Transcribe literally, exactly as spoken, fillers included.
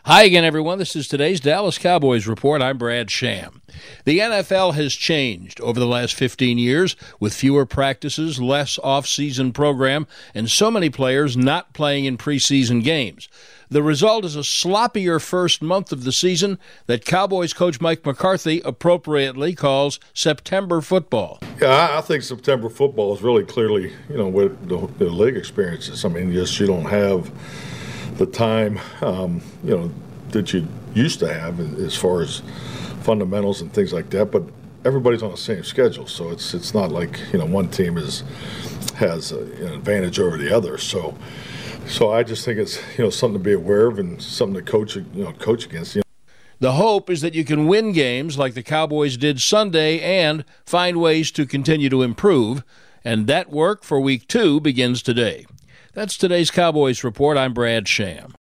Hi again, everyone. This is today's Dallas Cowboys Report. I'm Brad Sham. The N F L has changed over the last fifteen years with fewer practices, less off-season program, and so many players not playing in preseason games. The result is a sloppier first month of the season that Cowboys coach Mike McCarthy appropriately calls September football. Yeah, I think September football is really clearly, you know, what the, the league experiences. I mean, just you don't have the time, um, you know, that you used to have as far as fundamentals and things like that. But everybody's on the same schedule, so it's it's not like, you know, one team is has a, an advantage over the other. So, so I just think it's, you know, something to be aware of and something to coach, you know, coach against. You know. The hope is that you can win games like the Cowboys did Sunday and find ways to continue to improve, and that work for week two begins today. That's today's Cowboys Report. I'm Brad Sham.